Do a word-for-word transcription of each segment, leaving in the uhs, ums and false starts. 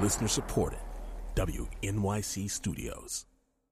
Listener supported. W N Y C Studios.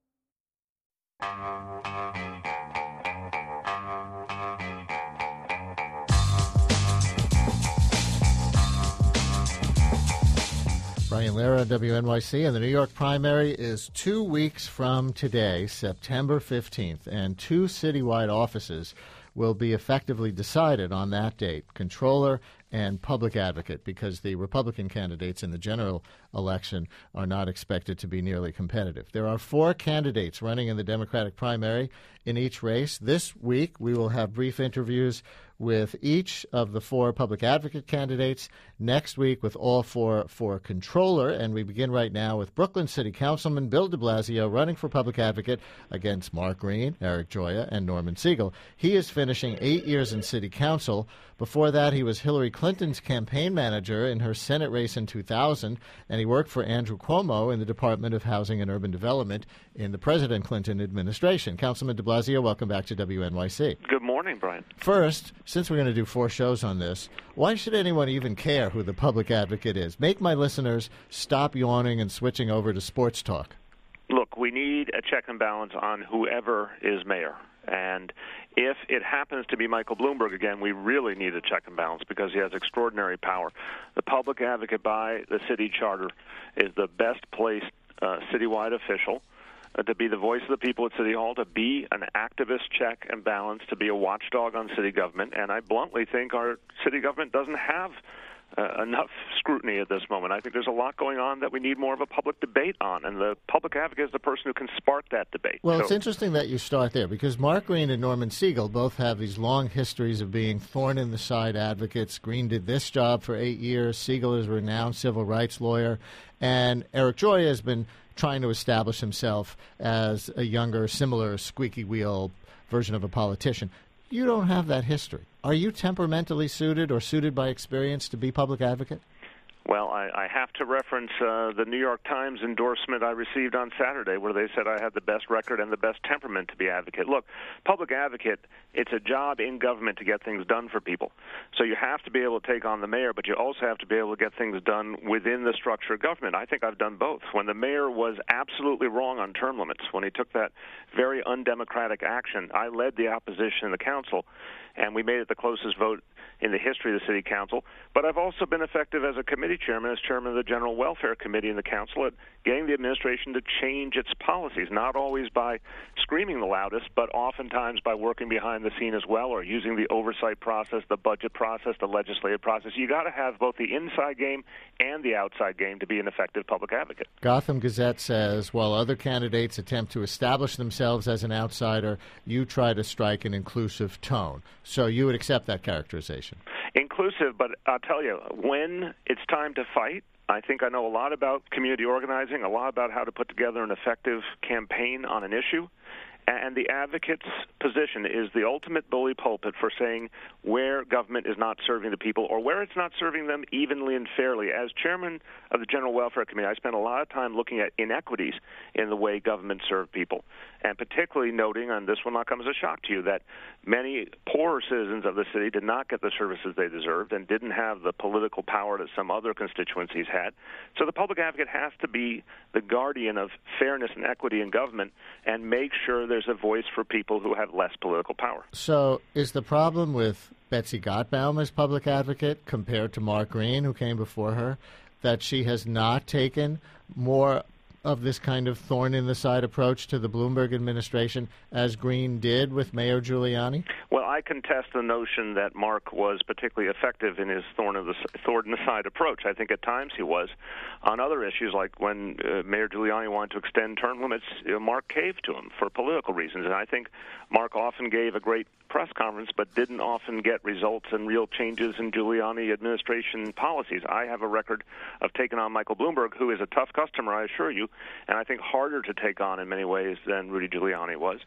Brian Lehrer, W N Y C, and the New York primary is two weeks from today, September fifteenth, and two citywide offices will be effectively decided on that date, controller and public advocate, because the Republican candidates in the general election are not expected to be nearly competitive. There are four candidates running in the Democratic primary in each race. This week, we will have brief interviews with each of the four public advocate candidates. Next week, with all four for controller. And we begin right now with Brooklyn City Councilman Bill de Blasio running for public advocate against Mark Green, Eric Gioia, and Norman Siegel. He is finishing eight years in city council. Before that, he was Hillary Clinton's campaign manager in her Senate race in two thousand, and he worked for Andrew Cuomo in the Department of Housing and Urban Development in the President Clinton administration. Councilman de Blasio, welcome back to W N Y C. Good morning, Brian. First, since we're going to do four shows on this, why should anyone even care who the public advocate is? Make my listeners stop yawning and switching over to sports talk. Look, we need a check and balance on whoever is mayor. And if it happens to be Michael Bloomberg again, we really need a check and balance because he has extraordinary power. The public advocate by the city charter is the best placed uh, citywide official uh, to be the voice of the people at City Hall, to be an activist check and balance, to be a watchdog on city government. And I bluntly think our city government doesn't have Uh, enough scrutiny at this moment. I think there's a lot going on that we need more of a public debate on, and the public advocate is the person who can spark that debate. Well, so, it's interesting that you start there, because Mark Green and Norman Siegel both have these long histories of being thorn-in-the-side advocates. Green did this job for eight years. Siegel is a renowned civil rights lawyer. And Eric Gioia has been trying to establish himself as a younger, similar squeaky wheel version of a politician. You don't have that history. Are you temperamentally suited or suited by experience to be public advocate? Well, I, I have to reference uh, the New York Times endorsement I received on Saturday, where they said I had the best record and the best temperament to be advocate. Look, public advocate, it's a job in government to get things done for people. So you have to be able to take on the mayor, but you also have to be able to get things done within the structure of government. I think I've done both. When the mayor was absolutely wrong on term limits, when he took that very undemocratic action, I led the opposition in the council, and we made it the closest vote in the history of the city council. But I've also been effective as a committee chairman, as chairman of the General Welfare Committee in the council, at getting the administration to change its policies, not always by screaming the loudest, but oftentimes by working behind the scene as well, or using the oversight process, the budget process, the legislative process. You got to have both the inside game and the outside game to be an effective public advocate. Gotham Gazette says, while other candidates attempt to establish themselves as an outsider, you try to strike an inclusive tone. So you would accept that characterization? Inclusive, but I'll tell you, when it's time to fight, I think I know a lot about community organizing, a lot about how to put together an effective campaign on an issue. And the advocate's position is the ultimate bully pulpit for saying where government is not serving the people or where it's not serving them evenly and fairly. As chairman of the General Welfare Committee, I spent a lot of time looking at inequities in the way government served people, and particularly noting, and this will not come as a shock to you, that many poorer citizens of the city did not get the services they deserved and didn't have the political power that some other constituencies had. So the public advocate has to be the guardian of fairness and equity in government and make sure there's a voice for people who have less political power. So is the problem with Betsy Gottbaum as public advocate compared to Mark Green, who came before her, that she has not taken more of this kind of thorn-in-the-side approach to the Bloomberg administration as Green did with Mayor Giuliani? Well, I contest the notion that Mark was particularly effective in his thorn-in-the-side approach. I think at times he was. On other issues, like when uh, Mayor Giuliani wanted to extend term limits, you know, Mark caved to him for political reasons. And I think Mark often gave a great press conference but didn't often get results and real changes in Giuliani administration policies. I have a record of taking on Michael Bloomberg, who is a tough customer, I assure you, and I think harder to take on in many ways than Rudy Giuliani was.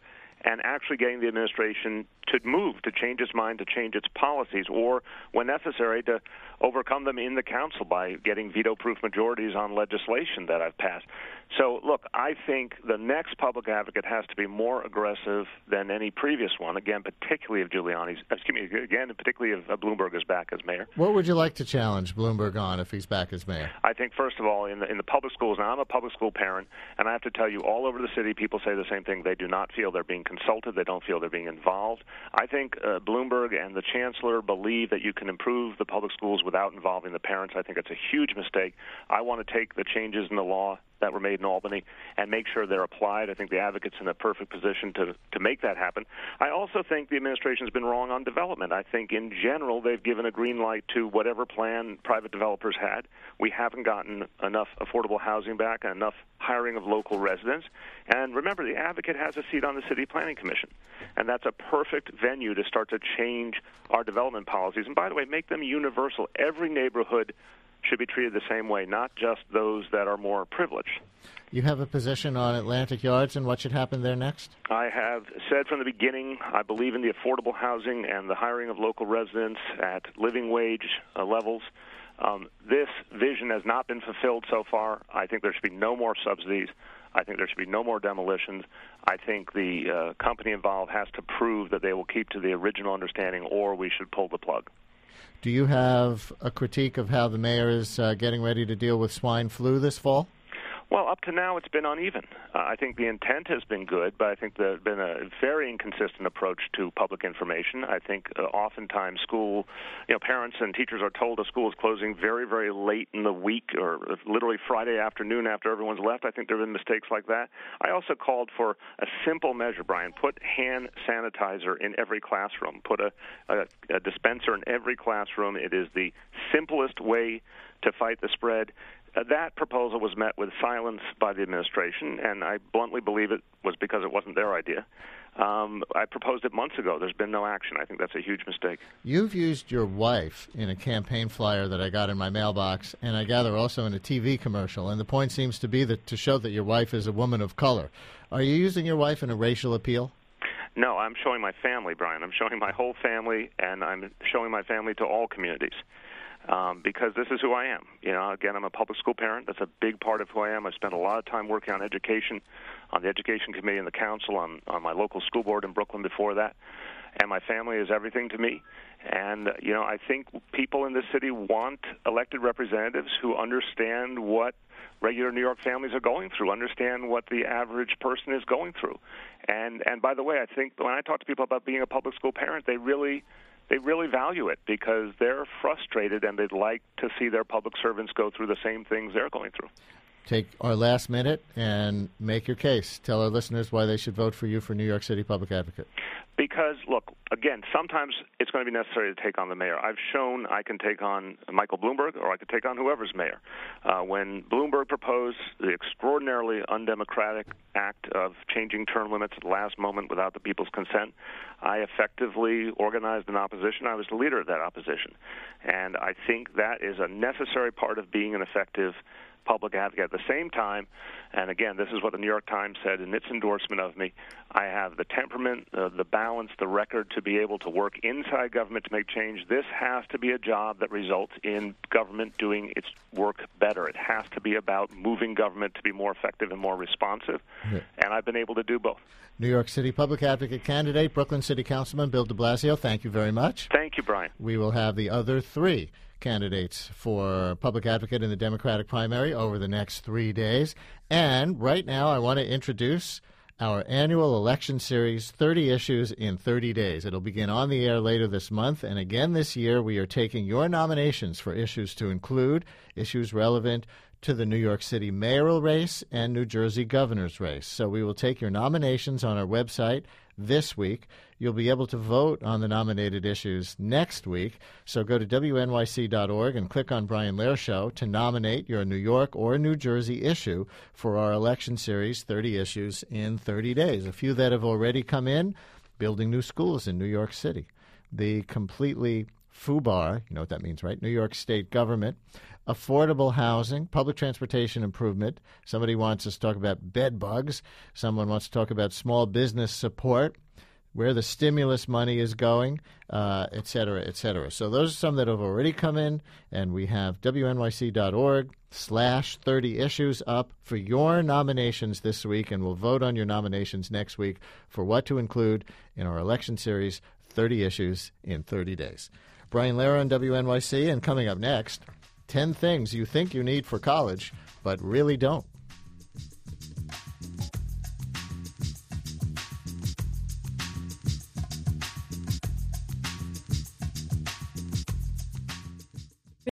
and actually getting the administration to move, to change its mind, to change its policies, or, when necessary, to overcome them in the council by getting veto-proof majorities on legislation that I've passed. So, look, I think the next public advocate has to be more aggressive than any previous one, again, particularly if Giuliani's, excuse me, again, particularly if Bloomberg is back as mayor. What would you like to challenge Bloomberg on if he's back as mayor? I think, first of all, in the, in the public schools, now I'm a public school parent, and I have to tell you, all over the city, people say the same thing. They do not feel they're being consulted. They don't feel they're being involved. I think uh, Bloomberg and the chancellor believe that you can improve the public schools without involving the parents. I think it's a huge mistake. I want to take the changes in the law that were made in Albany and make sure they're applied. I think the advocate's in a perfect position to, to make that happen. I also think the administration's been wrong on development. I think in general they've given a green light to whatever plan private developers had. We haven't gotten enough affordable housing back and enough hiring of local residents. And remember, the advocate has a seat on the City Planning Commission, and that's a perfect venue to start to change our development policies. And by the way, make them universal. Every neighborhood should be treated the same way, not just those that are more privileged. You have a position on Atlantic Yards and what should happen there next? I have said from the beginning I believe in the affordable housing and the hiring of local residents at living wage uh, levels. Um, this vision has not been fulfilled so far. I think there should be no more subsidies. I think there should be no more demolitions. I think the uh, company involved has to prove that they will keep to the original understanding, or we should pull the plug. Do you have a critique of how the mayor is uh, getting ready to deal with swine flu this fall? Well, up to now, it's been uneven. Uh, I think the intent has been good, but I think there's been a very inconsistent approach to public information. I think uh, oftentimes school, you know, parents and teachers are told a school is closing very, very late in the week or literally Friday afternoon after everyone's left. I think there have been mistakes like that. I also called for a simple measure, Brian. Put hand sanitizer in every classroom. Put a, a, a dispenser in every classroom. It is the simplest way to fight the spread. Uh, that proposal was met with silence by the administration, and I bluntly believe it was because it wasn't their idea. Um, I proposed it months ago. There's been no action. I think that's a huge mistake. You've used your wife in a campaign flyer that I got in my mailbox, and I gather also in a T V commercial, and the point seems to be that to show that your wife is a woman of color. Are you using your wife in a racial appeal? No, I'm showing my family, Brian. I'm showing my whole family, and I'm showing my family to all communities. Um, because this is who I am. You know, again, I'm a public school parent. That's a big part of who I am. I spent a lot of time working on education, on the education committee in the council, on, on my local school board in Brooklyn before that. And my family is everything to me. And, uh, you know, I think people in this city want elected representatives who understand what regular New York families are going through, understand what the average person is going through. And, and by the way, I think when I talk to people about being a public school parent, they really... They really value it because they're frustrated and they'd like to see their public servants go through the same things they're going through. Take our last minute and make your case. Tell our listeners why they should vote for you for New York City Public Advocate. Because, look, again, sometimes it's going to be necessary to take on the mayor. I've shown I can take on Michael Bloomberg or I could take on whoever's mayor. Uh, when Bloomberg proposed the extraordinarily undemocratic act of changing term limits at the last moment without the people's consent, I effectively organized an opposition. I was the leader of that opposition. And I think that is a necessary part of being an effective public advocate. At the same time, and again, this is what the New York Times said in its endorsement of me, I have the temperament, uh, the balance, the record to be able to work inside government to make change. This has to be a job that results in government doing its work better. It has to be about moving government to be more effective and more responsive, yeah. And I've been able to do both. New York City Public Advocate candidate, Brooklyn City Councilman Bill de Blasio, thank you very much. Thank you, Brian. We will have the other three candidates for public advocate in the Democratic primary over the next three days. And right now I want to introduce our annual election series, thirty Issues in thirty days. It'll begin on the air later this month. And again this year, we are taking your nominations for issues to include issues relevant to the New York City mayoral race and New Jersey governor's race. So we will take your nominations on our website this week. You'll be able to vote on the nominated issues next week. So go to W N Y C dot org and click on Brian Lehrer Show to nominate your New York or New Jersey issue for our election series, thirty Issues in thirty days. A few that have already come in, building new schools in New York City. The completely FUBAR, you know what that means, right? New York State government, affordable housing, public transportation improvement. Somebody wants us to talk about bed bugs. Someone wants to talk about small business support, where the stimulus money is going, uh, et cetera, et cetera. So those are some that have already come in, and we have W N Y C dot org slash thirty issues up for your nominations this week, and we'll vote on your nominations next week for what to include in our election series, thirty issues in thirty days. Brian Lehrer on W N Y C, and coming up next, ten things you think you need for college, but really don't.